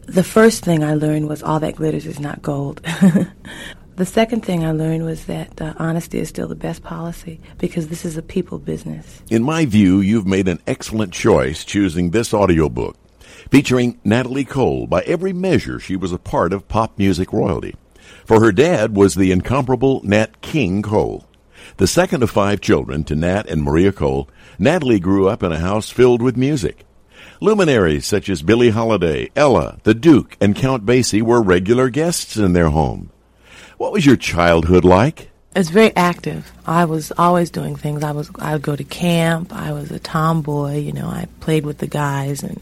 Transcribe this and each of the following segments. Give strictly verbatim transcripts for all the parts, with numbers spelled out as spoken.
The first thing I learned was all that glitters is not gold. The second thing I learned was that uh, honesty is still the best policy because this is a people business. In my view, you've made an excellent choice choosing this audiobook. Featuring Natalie Cole, by every measure, she was a part of pop music royalty. For her dad was the incomparable Nat King Cole. The second of five children to Nat and Maria Cole, Natalie grew up in a house filled with music. Luminaries such as Billie Holiday, Ella, the Duke, and Count Basie were regular guests in their home. What was your childhood like? It's very active. I was always doing things. I was I would go to camp. I was a tomboy. You know, I played with the guys, and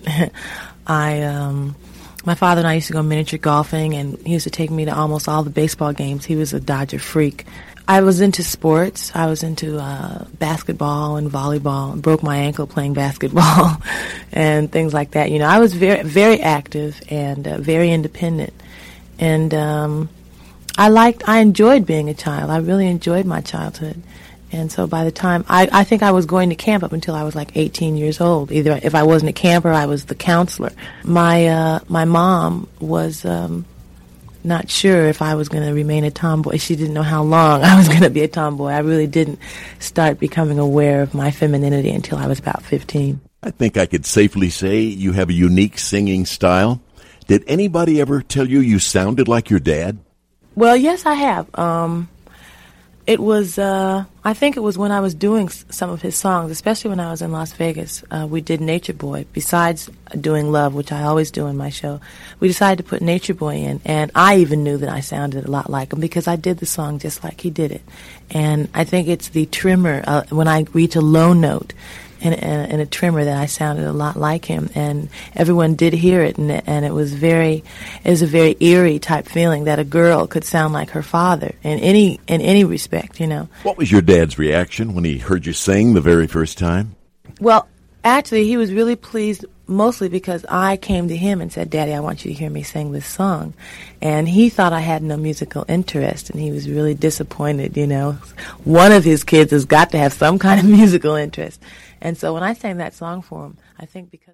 I um, my father and I used to go miniature golfing, and he used to take me to almost all the baseball games. He was a Dodger freak. I was into sports. I was into uh, basketball and volleyball. Broke my ankle playing basketball and things like that. You know, I was very very active and uh, very independent, and um, I liked, I enjoyed being a child. I really enjoyed my childhood. And so by the time, I, I think I was going to camp up until I was like eighteen years old. Either if I wasn't a camper, I was the counselor. My, uh, my mom was, um, not sure if I was going to remain a tomboy. She didn't know how long I was going to be a tomboy. I really didn't start becoming aware of my femininity until I was about fifteen. I think I could safely say you have a unique singing style. Did anybody ever tell you you sounded like your dad? Well, yes, I have. Um, it was, uh, I think it was when I was doing s- some of his songs, especially when I was in Las Vegas. Uh, we did Nature Boy. Besides doing Love, which I always do in my show, we decided to put Nature Boy in. And I even knew that I sounded a lot like him because I did the song just like he did it. And I think it's the trimmer, uh, when I reach a low note, and, and, and a trimmer that I sounded a lot like him, and everyone did hear it, and, and it was very, it was a very eerie type feeling that a girl could sound like her father in any in any respect, you know. What was your dad's reaction when he heard you sing the very first time? Well, actually, he was really pleased, mostly because I came to him and said, "Daddy, I want you to hear me sing this song," and he thought I had no musical interest, and he was really disappointed. You know, one of his kids has got to have some kind of musical interest. And so when I sang that song for him, I think because